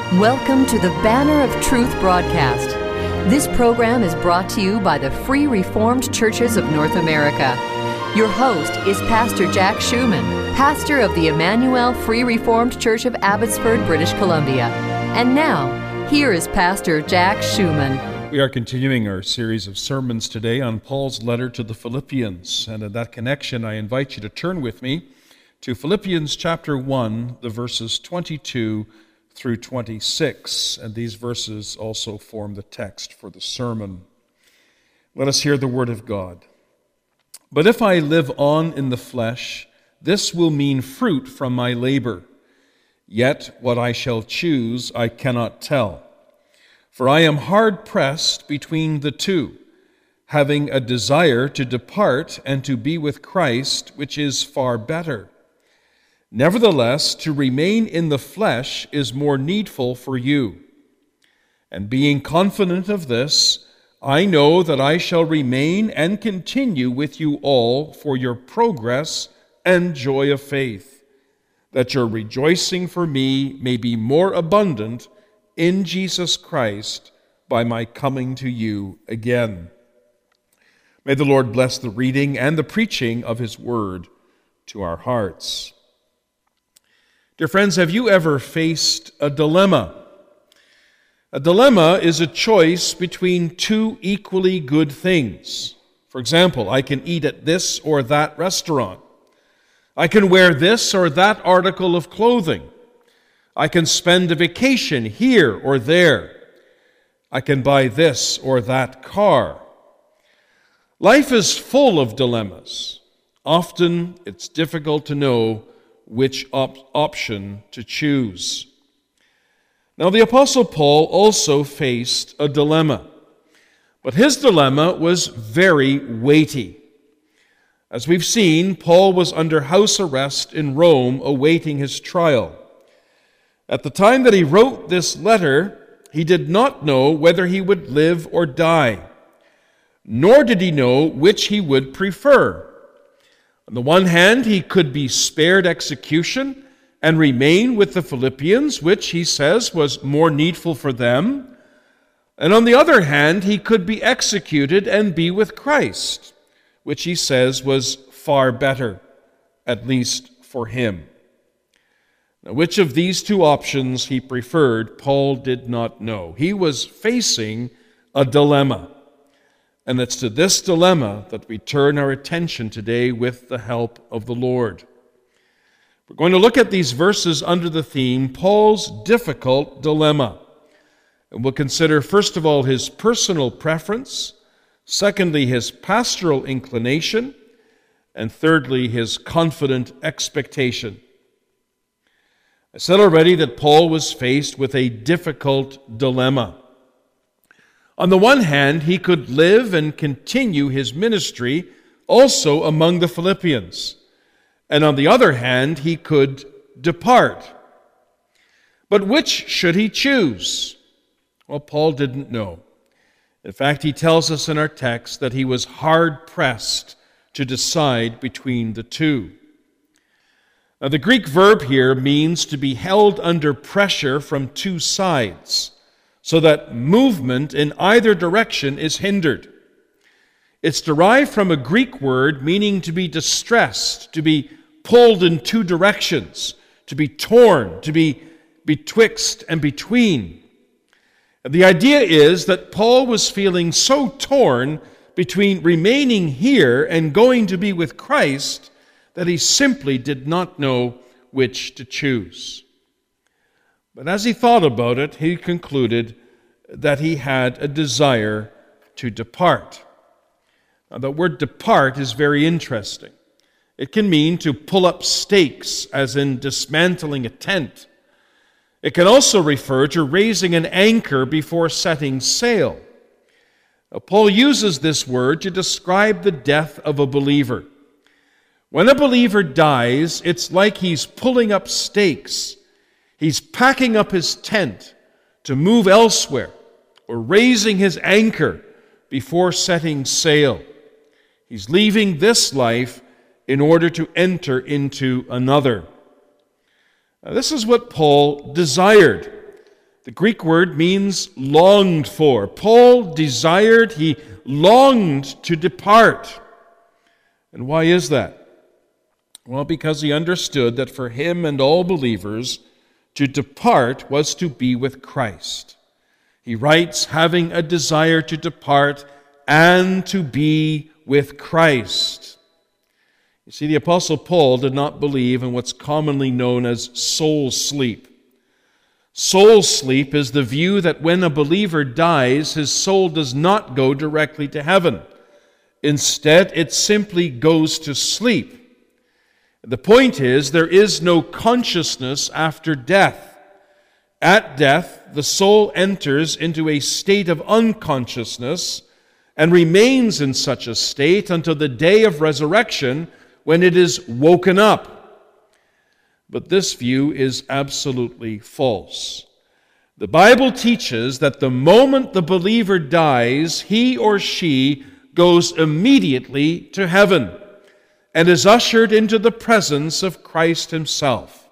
Welcome to the Banner of Truth broadcast. This program is brought to you by the Free Reformed Churches of North America. Your host is Pastor Jack Schumann, pastor of the Emmanuel Free Reformed Church of Abbotsford, British Columbia. And now, here is Pastor Jack Schumann. We are continuing our series of sermons today on Paul's letter to the Philippians. And in that connection, I invite you to turn with me to Philippians chapter 1, the verses 22 through 26, and these verses also form the text for the sermon. Let us hear the word of God. But if I live on in the flesh, this will mean fruit from my labor. Yet what I shall choose I cannot tell. For I am hard-pressed between the two, having a desire to depart and to be with Christ, which is far better. Nevertheless, to remain in the flesh is more needful for you. And being confident of this, I know that I shall remain and continue with you all for your progress and joy of faith, that your rejoicing for me may be more abundant in Jesus Christ by my coming to you again. May the Lord bless the reading and the preaching of His word to our hearts. Dear friends, have you ever faced a dilemma? A dilemma is a choice between two equally good things. For example, I can eat at this or that restaurant. I can wear this or that article of clothing. I can spend a vacation here or there. I can buy this or that car. Life is full of dilemmas. Often it's difficult to know which option to choose. Now, the Apostle Paul also faced a dilemma, but his dilemma was very weighty. As we've seen, Paul was under house arrest in Rome awaiting his trial. At the time that he wrote this letter, he did not know whether he would live or die, nor did he know which he would prefer. On the one hand, he could be spared execution and remain with the Philippians, which he says was more needful for them. And on the other hand, he could be executed and be with Christ, which he says was far better, at least for him. Now, which of these two options he preferred, Paul did not know. He was facing a dilemma. And it's to this dilemma that we turn our attention today with the help of the Lord. We're going to look at these verses under the theme, Paul's difficult dilemma. And we'll consider, first of all, his personal preference, secondly, his pastoral inclination, and thirdly, his confident expectation. I said already that Paul was faced with a difficult dilemma. On the one hand, he could live and continue his ministry also among the Philippians. And on the other hand, he could depart. But which should he choose? Well, Paul didn't know. In fact, he tells us in our text that he was hard-pressed to decide between the two. Now, the Greek verb here means to be held under pressure from two sides, so that movement in either direction is hindered. It's derived from a Greek word meaning to be distressed, to be pulled in two directions, to be torn, to be betwixt and between. And the idea is that Paul was feeling so torn between remaining here and going to be with Christ that he simply did not know which to choose. But as he thought about it, he concluded that he had a desire to depart. Now, the word depart is very interesting. It can mean to pull up stakes, as in dismantling a tent. It can also refer to raising an anchor before setting sail. Now, Paul uses this word to describe the death of a believer. When a believer dies, it's like he's pulling up stakes. He's packing up his tent to move elsewhere, or raising his anchor before setting sail. He's leaving this life in order to enter into another. Now, this is what Paul desired. The Greek word means longed for. Paul desired, he longed to depart. And why is that? Well, because he understood that for him and all believers, to depart was to be with Christ. He writes, having a desire to depart and to be with Christ. You see, the Apostle Paul did not believe in what's commonly known as soul sleep. Soul sleep is the view that when a believer dies, his soul does not go directly to heaven. Instead, it simply goes to sleep. The point is, there is no consciousness after death. At death, the soul enters into a state of unconsciousness and remains in such a state until the day of resurrection when it is woken up. But this view is absolutely false. The Bible teaches that the moment the believer dies, he or she goes immediately to heaven and is ushered into the presence of Christ himself.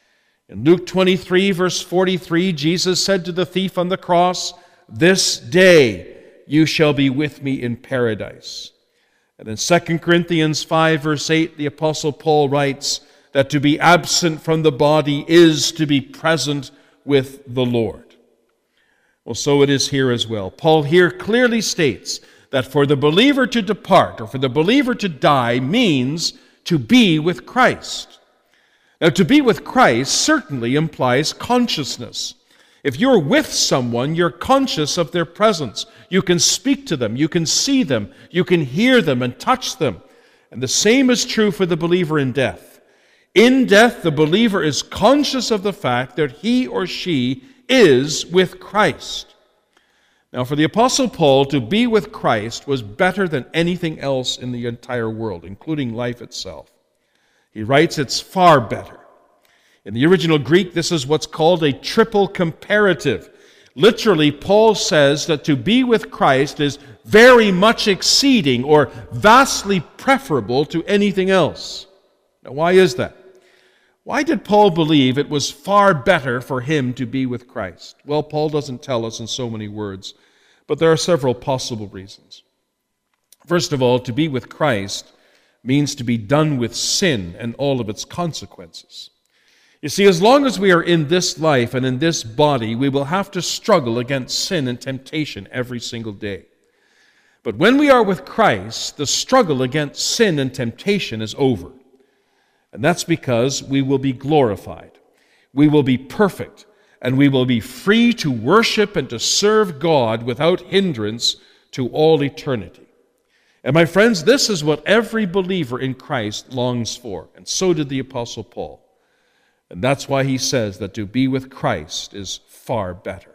In Luke 23, verse 43, Jesus said to the thief on the cross, "This day you shall be with me in paradise." And in 2 Corinthians 5, verse 8, the Apostle Paul writes that to be absent from the body is to be present with the Lord. Well, so it is here as well. Paul here clearly states that for the believer to depart, or for the believer to die, means to be with Christ. Now, to be with Christ certainly implies consciousness. If you're with someone, you're conscious of their presence. You can speak to them, you can see them, you can hear them and touch them. And the same is true for the believer in death. In death, the believer is conscious of the fact that he or she is with Christ. Now, for the Apostle Paul, to be with Christ was better than anything else in the entire world, including life itself. He writes it's far better. In the original Greek, this is what's called a triple comparative. Literally, Paul says that to be with Christ is very much exceeding or vastly preferable to anything else. Now, why is that? Why did Paul believe it was far better for him to be with Christ? Well, Paul doesn't tell us in so many words, but there are several possible reasons. First of all, to be with Christ means to be done with sin and all of its consequences. You see, as long as we are in this life and in this body, we will have to struggle against sin and temptation every single day. But when we are with Christ, the struggle against sin and temptation is over. And that's because we will be glorified, we will be perfect, and we will be free to worship and to serve God without hindrance to all eternity. And my friends, this is what every believer in Christ longs for, and so did the Apostle Paul. And that's why he says that to be with Christ is far better.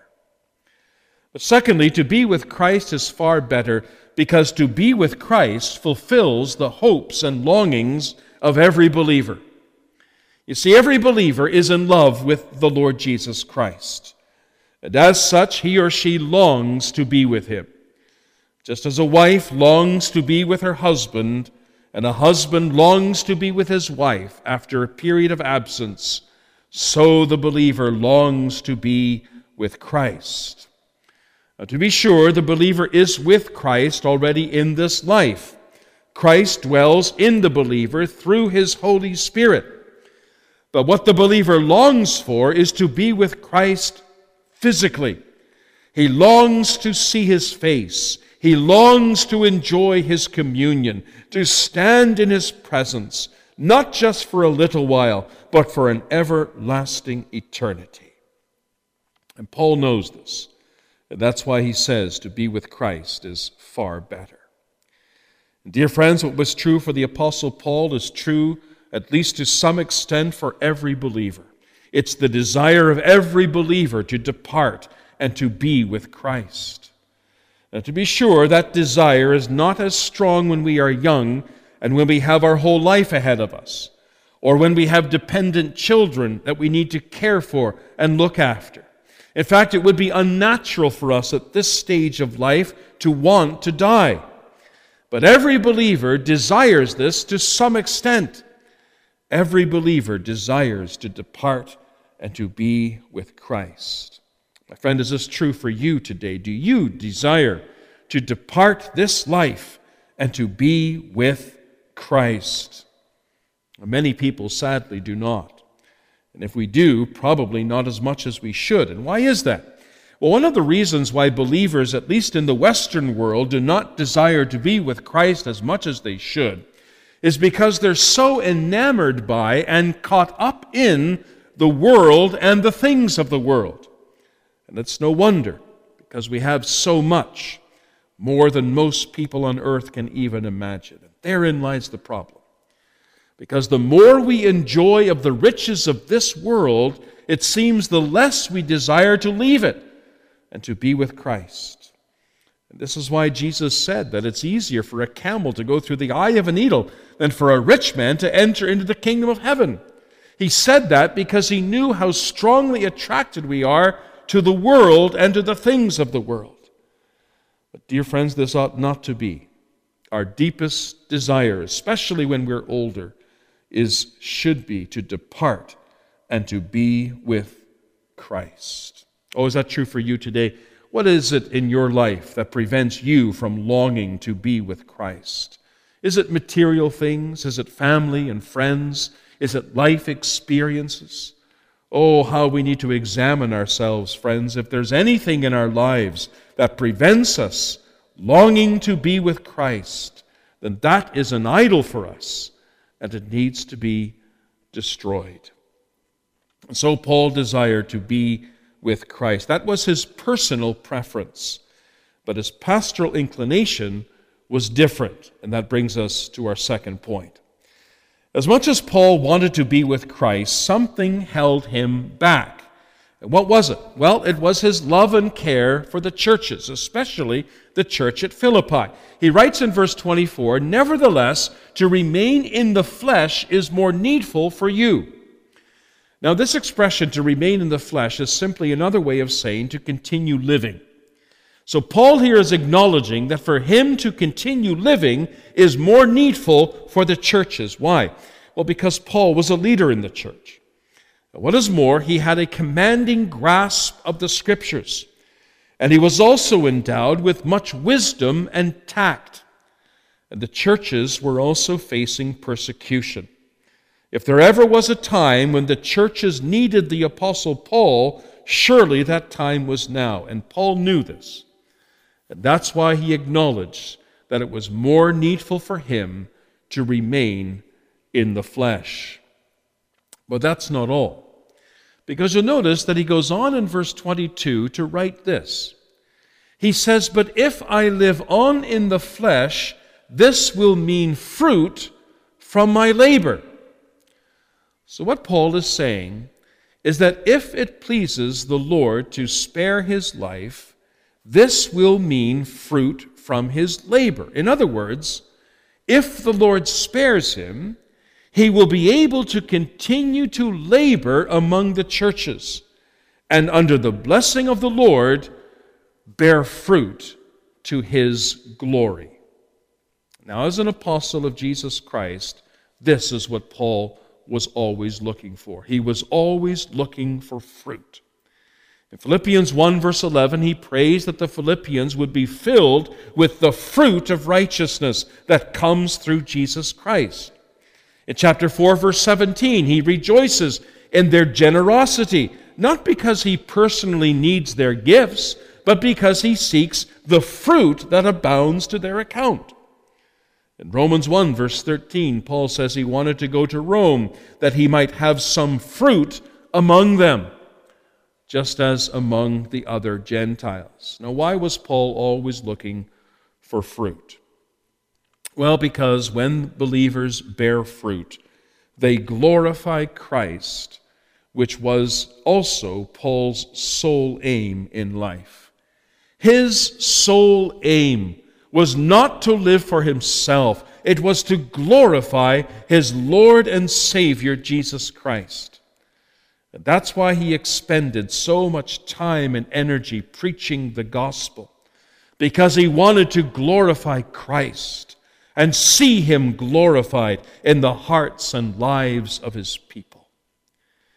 But secondly, to be with Christ is far better because to be with Christ fulfills the hopes and longings of every believer. You see, every believer is in love with the Lord Jesus Christ. And as such, he or she longs to be with him. Just as a wife longs to be with her husband, and a husband longs to be with his wife after a period of absence, so the believer longs to be with Christ. Now, to be sure, the believer is with Christ already in this life. Christ dwells in the believer through his Holy Spirit. But what the believer longs for is to be with Christ physically. He longs to see his face. He longs to enjoy his communion, to stand in his presence, not just for a little while, but for an everlasting eternity. And Paul knows this, and that's why he says to be with Christ is far better. Dear friends, what was true for the Apostle Paul is true, at least to some extent, for every believer. It's the desire of every believer to depart and to be with Christ. Now, to be sure, that desire is not as strong when we are young and when we have our whole life ahead of us, or when we have dependent children that we need to care for and look after. In fact, it would be unnatural for us at this stage of life to want to die. But every believer desires this to some extent. Every believer desires to depart and to be with Christ. My friend, is this true for you today? Do you desire to depart this life and to be with Christ? Many people sadly do not. And if we do, probably not as much as we should. And why is that? Well, one of the reasons why believers, at least in the Western world, do not desire to be with Christ as much as they should is because they're so enamored by and caught up in the world and the things of the world. And it's no wonder, because we have so much, more than most people on earth can even imagine. And therein lies the problem. Because the more we enjoy of the riches of this world, it seems the less we desire to leave it and to be with Christ. And this is why Jesus said that it's easier for a camel to go through the eye of a needle than for a rich man to enter into the kingdom of heaven. He said that because he knew how strongly attracted we are to the world and to the things of the world. But dear friends, this ought not to be. Our deepest desire, especially when we're older, should be to depart and to be with Christ. Oh, is that true for you today? What is it in your life that prevents you from longing to be with Christ? Is it material things? Is it family and friends? Is it life experiences? Oh, how we need to examine ourselves, friends. If there's anything in our lives that prevents us longing to be with Christ, then that is an idol for us, and it needs to be destroyed. And so Paul desired to be with Christ. That was his personal preference. But his pastoral inclination was different, and that brings us to our second point. As much as Paul wanted to be with Christ, something held him back. And what was it? Well, it was his love and care for the churches, especially the church at Philippi. He writes in verse 24, "Nevertheless, to remain in the flesh is more needful for you." Now, this expression, to remain in the flesh, is simply another way of saying to continue living. So Paul here is acknowledging that for him to continue living is more needful for the churches. Why? Well, because Paul was a leader in the church. What is more, he had a commanding grasp of the Scriptures, and he was also endowed with much wisdom and tact. And the churches were also facing persecution. If there ever was a time when the churches needed the Apostle Paul, surely that time was now, and Paul knew this. And that's why he acknowledged that it was more needful for him to remain in the flesh. But that's not all. Because you'll notice that he goes on in verse 22 to write this. He says, "But if I live on in the flesh, this will mean fruit from my labor." So what Paul is saying is that if it pleases the Lord to spare his life, this will mean fruit from his labor. In other words, if the Lord spares him, he will be able to continue to labor among the churches, and under the blessing of the Lord, bear fruit to his glory. Now, as an apostle of Jesus Christ, this is what Paul was always looking for. He was always looking for fruit. In Philippians 1 verse 11, he prays that the Philippians would be filled with the fruit of righteousness that comes through Jesus Christ. In chapter 4 verse 17, he rejoices in their generosity, not because he personally needs their gifts, but because he seeks the fruit that abounds to their account. In Romans 1 verse 13, Paul says he wanted to go to Rome that he might have some fruit among them, just as among the other Gentiles. Now, why was Paul always looking for fruit? Well, because when believers bear fruit, they glorify Christ, which was also Paul's sole aim in life. His sole aim was not to live for himself. It was to glorify his Lord and Savior, Jesus Christ. And that's why he expended so much time and energy preaching the gospel, because he wanted to glorify Christ and see him glorified in the hearts and lives of his people.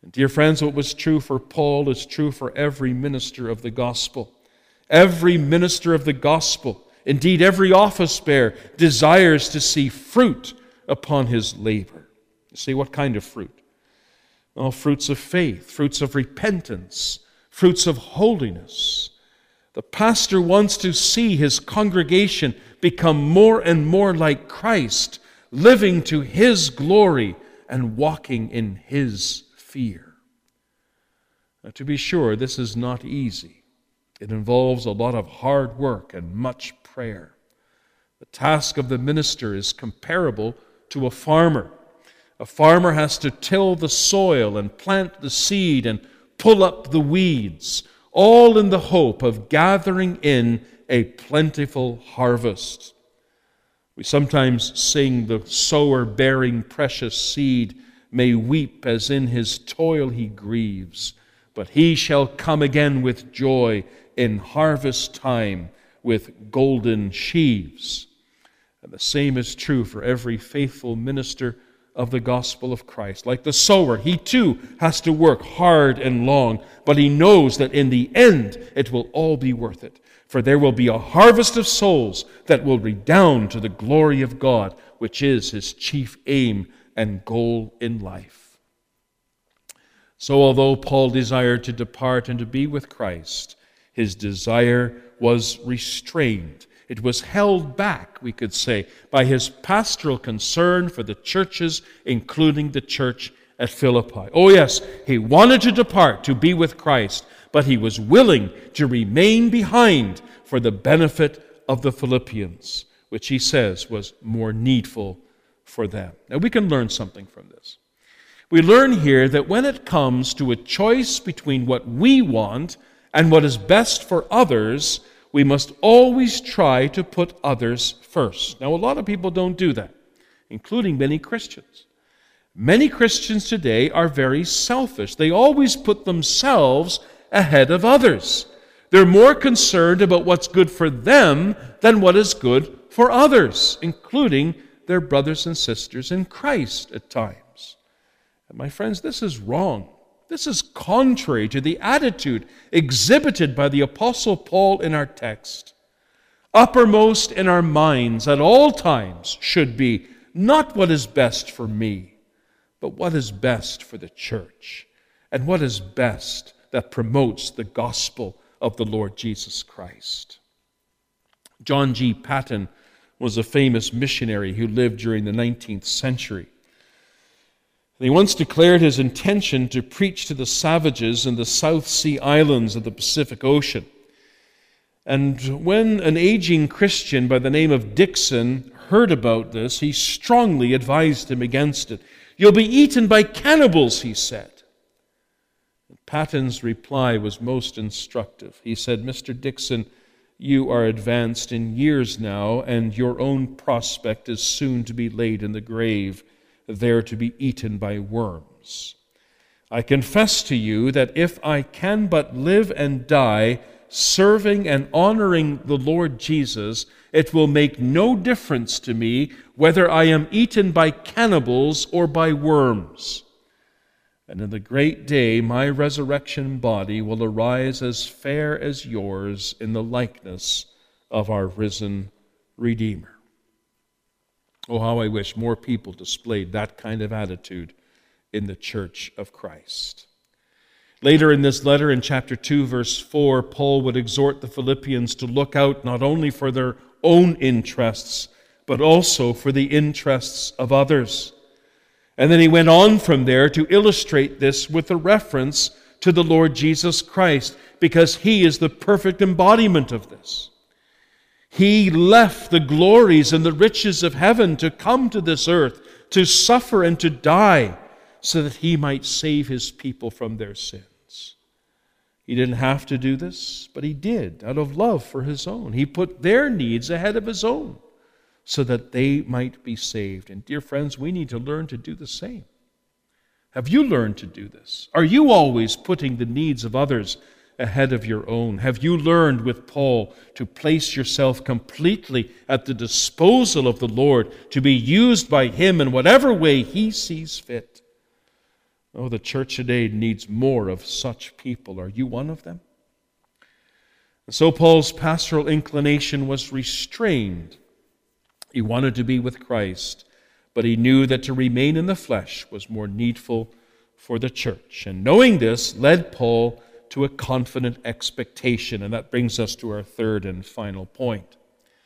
And dear friends, what was true for Paul is true for every minister of the gospel. Every minister of the gospel, indeed every office bearer, desires to see fruit upon his labor. You see, what kind of fruit? Well, fruits of faith, fruits of repentance, fruits of holiness. The pastor wants to see his congregation become more and more like Christ, living to his glory and walking in his fear. Now, to be sure, this is not easy. It involves a lot of hard work and much prayer. The task of the minister is comparable to a farmer. A farmer has to till the soil and plant the seed and pull up the weeds, all in the hope of gathering in a plentiful harvest. We sometimes sing, "The sower bearing precious seed may weep as in his toil he grieves, but he shall come again with joy in harvest time with golden sheaves." And the same is true for every faithful minister of the gospel of Christ. Like the sower, he too has to work hard and long, but he knows that in the end it will all be worth it. For there will be a harvest of souls that will redound to the glory of God, which is his chief aim and goal in life. So although Paul desired to depart and to be with Christ, his desire was restrained. It was held back, we could say, by his pastoral concern for the churches, including the church at Philippi. Oh yes, he wanted to depart to be with Christ, but he was willing to remain behind for the benefit of the Philippians, which he says was more needful for them. Now we can learn something from this. We learn here that when it comes to a choice between what we want and what is best for others, we must always try to put others first. Now, a lot of people don't do that, including many Christians. Many Christians today are very selfish. They always put themselves ahead of others. They're more concerned about what's good for them than what is good for others, including their brothers and sisters in Christ at times. And my friends, this is wrong. This is contrary to the attitude exhibited by the Apostle Paul in our text. Uppermost in our minds at all times should be not what is best for me, but what is best for the church, and what is best that promotes the gospel of the Lord Jesus Christ. John G. Paton was a famous missionary who lived during the 19th century. He once declared his intention to preach to the savages in the South Sea Islands of the Pacific Ocean. And when an aging Christian by the name of Dixon heard about this, he strongly advised him against it. "You'll be eaten by cannibals," he said. And Paton's reply was most instructive. He said, "Mr. Dixon, you are advanced in years now, and your own prospect is soon to be laid in the grave, there to be eaten by worms. I confess to you that if I can but live and die serving and honoring the Lord Jesus, it will make no difference to me whether I am eaten by cannibals or by worms. And in the great day my resurrection body will arise as fair as yours in the likeness of our risen Redeemer." Oh, how I wish more people displayed that kind of attitude in the church of Christ. Later in this letter, in chapter 2, verse 4, Paul would exhort the Philippians to look out not only for their own interests, but also for the interests of others. And then he went on from there to illustrate this with a reference to the Lord Jesus Christ, because he is the perfect embodiment of this. He left the glories and the riches of heaven to come to this earth, to suffer and to die, so that he might save his people from their sins. He didn't have to do this, but he did, out of love for his own. He put their needs ahead of his own, so that they might be saved. And dear friends, we need to learn to do the same. Have you learned to do this? Are you always putting the needs of others ahead of your own? Have you learned with Paul to place yourself completely at the disposal of the Lord, to be used by him in whatever way he sees fit? Oh, the church today needs more of such people. Are you one of them? And so Paul's pastoral inclination was restrained. He wanted to be with Christ, but he knew that to remain in the flesh was more needful for the church. And knowing this led Paul to a confident expectation. And that brings us to our third and final point.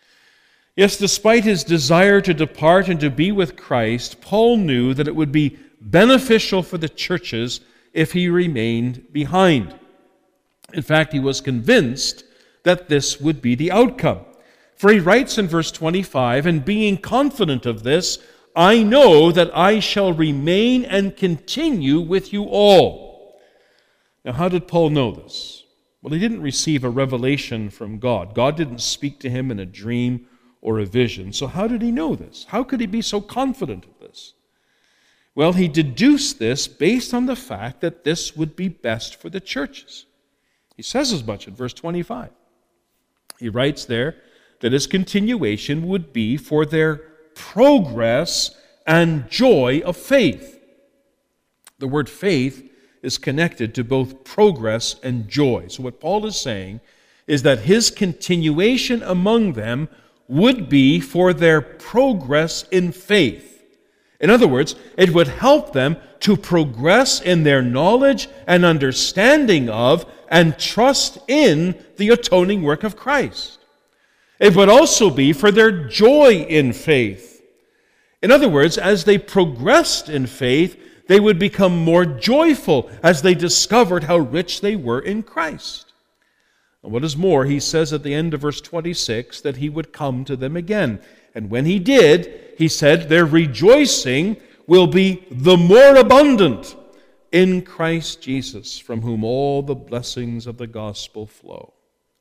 Yes, despite his desire to depart and to be with Christ, Paul knew that it would be beneficial for the churches if he remained behind. In fact, he was convinced that this would be the outcome. For he writes in verse 25, "And being confident of this, I know that I shall remain and continue with you all." Now, how did Paul know this? Well, he didn't receive a revelation from God. God didn't speak to him in a dream or a vision. So how did he know this? How could he be so confident of this? Well, he deduced this based on the fact that this would be best for the churches. He says as much in verse 25. He writes there that his continuation would be for their progress and joy of faith. The word faith is connected to both progress and joy. So what Paul is saying is that his continuation among them would be for their progress in faith. In other words, it would help them to progress in their knowledge and understanding of and trust in the atoning work of Christ. It would also be for their joy in faith. In other words, as they progressed in faith, they would become more joyful as they discovered how rich they were in Christ. And what is more, he says at the end of verse 26 that he would come to them again. And when he did, he said, their rejoicing will be the more abundant in Christ Jesus, from whom all the blessings of the gospel flow.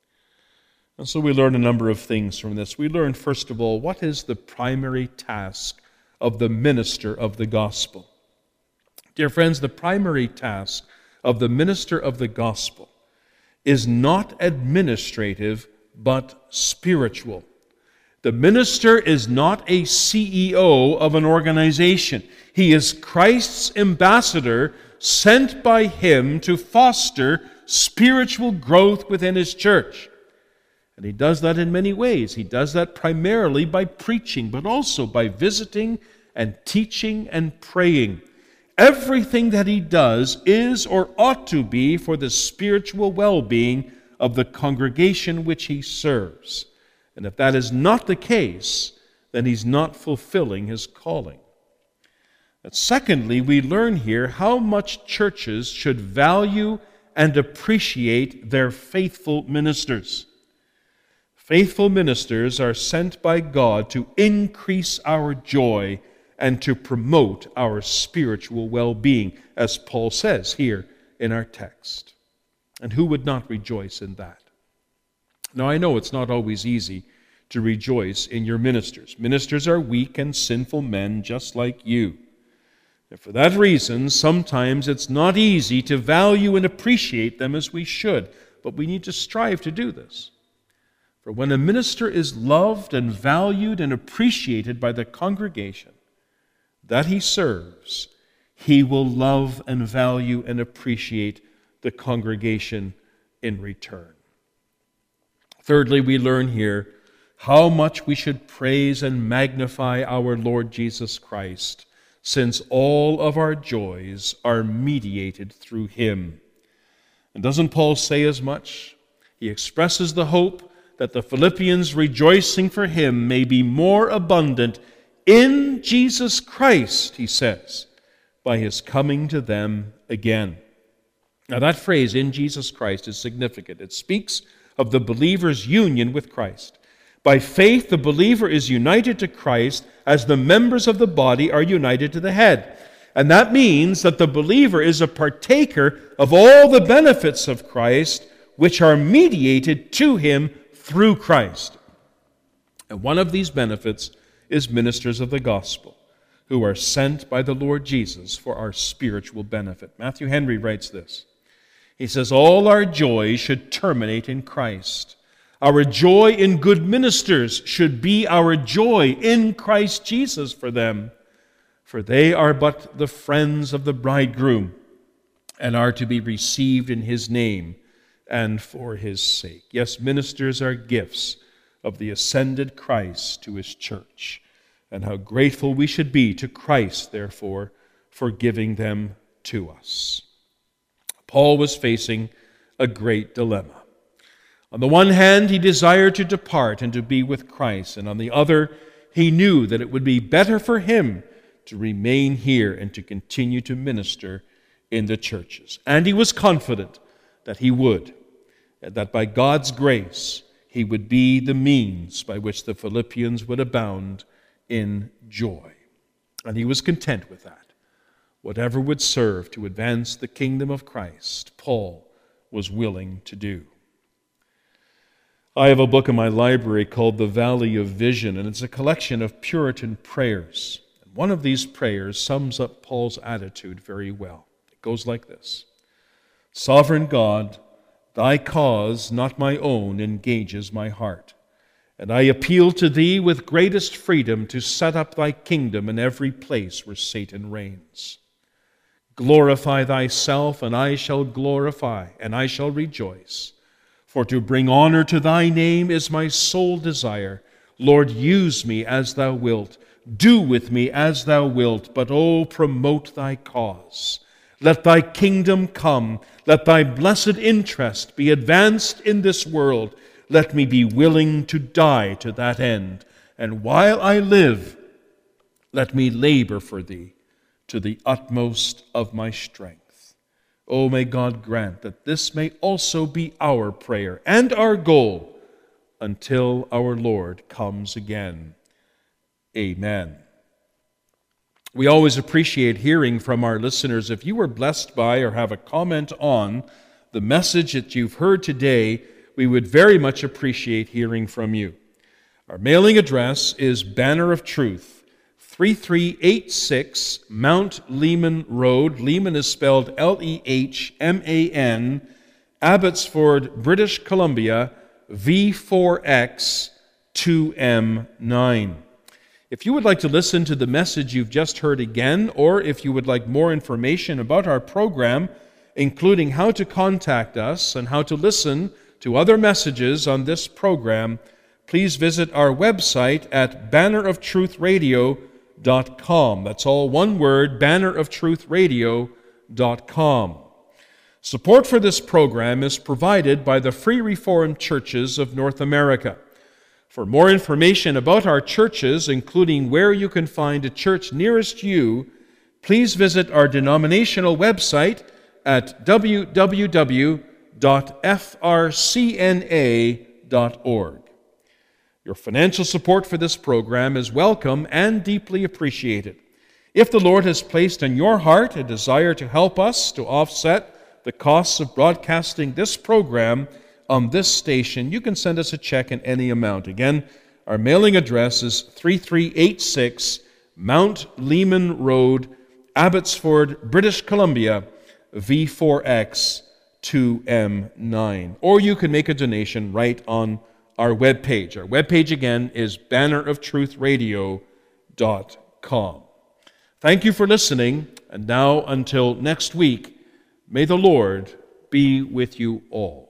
And so we learn a number of things from this. We learn, first of all, what is the primary task of the minister of the gospel? Dear friends, the primary task of the minister of the gospel is not administrative, but spiritual. The minister is not a CEO of an organization. He is Christ's ambassador, sent by him to foster spiritual growth within his church. And he does that in many ways. He does that primarily by preaching, but also by visiting and teaching and praying. Everything that he does is or ought to be for the spiritual well-being of the congregation which he serves. And if that is not the case, then he's not fulfilling his calling. And secondly, we learn here how much churches should value and appreciate their faithful ministers. Faithful ministers are sent by God to increase our joy and to promote our spiritual well-being, as Paul says here in our text. And who would not rejoice in that? Now, I know it's not always easy to rejoice in your ministers. Ministers are weak and sinful men just like you. And for that reason, sometimes it's not easy to value and appreciate them as we should, but we need to strive to do this. For when a minister is loved and valued and appreciated by the congregation that he serves, he will love and value and appreciate the congregation in return. Thirdly, we learn here how much we should praise and magnify our Lord Jesus Christ, since all of our joys are mediated through him. And doesn't Paul say as much? He expresses the hope that the Philippians' rejoicing for him may be more abundant in Jesus Christ, he says, by his coming to them again. Now that phrase, in Jesus Christ, is significant. It speaks of the believer's union with Christ. By faith, the believer is united to Christ as the members of the body are united to the head. And that means that the believer is a partaker of all the benefits of Christ, which are mediated to him through Christ. And one of these benefits is ministers of the gospel, who are sent by the Lord Jesus for our spiritual benefit. Matthew Henry writes this. He says, all our joy should terminate in Christ. Our joy in good ministers should be our joy in Christ Jesus for them, for they are but the friends of the bridegroom, and are to be received in his name and for his sake. Yes, ministers are gifts of the ascended Christ to his church, and how grateful we should be to Christ, therefore, for giving them to us. Paul was facing a great dilemma. On the one hand, he desired to depart and to be with Christ, and on the other, he knew that it would be better for him to remain here and to continue to minister in the churches. And he was confident that he would, and that by God's grace, he would be the means by which the Philippians would abound in joy. And he was content with that. Whatever would serve to advance the kingdom of Christ, Paul was willing to do. I have a book in my library called The Valley of Vision, and it's a collection of Puritan prayers. And one of these prayers sums up Paul's attitude very well. It goes like this: Sovereign God, thy cause, not my own, engages my heart. And I appeal to thee with greatest freedom to set up thy kingdom in every place where Satan reigns. Glorify thyself, and I shall glorify, and I shall rejoice. For to bring honor to thy name is my sole desire. Lord, use me as thou wilt. Do with me as thou wilt, but oh, promote thy cause. Let thy kingdom come. Let thy blessed interest be advanced in this world. Let me be willing to die to that end. And while I live, let me labor for thee to the utmost of my strength. Oh, may God grant that this may also be our prayer and our goal until our Lord comes again. Amen. We always appreciate hearing from our listeners. If you were blessed by or have a comment on the message that you've heard today, we would very much appreciate hearing from you. Our mailing address is Banner of Truth, 3386 Mount Lehman Road. Lehman is spelled Lehman, Abbotsford, British Columbia, V4X 2M9. If you would like to listen to the message you've just heard again, or if you would like more information about our program, including how to contact us and how to listen to other messages on this program, please visit our website at banneroftruthradio.com. That's all one word, banneroftruthradio.com. Support for this program is provided by the Free Reformed Churches of North America. For more information about our churches, including where you can find a church nearest you, please visit our denominational website at www.frcna.org. Your financial support for this program is welcome and deeply appreciated. If the Lord has placed in your heart a desire to help us to offset the costs of broadcasting this program on this station, you can send us a check in any amount. Again, our mailing address is 3386 Mount Lehman Road, Abbotsford, British Columbia, V4X 2M9. Or you can make a donation right on our webpage. Our webpage again is banneroftruthradio.com. Thank you for listening, and now until next week, may the Lord be with you all.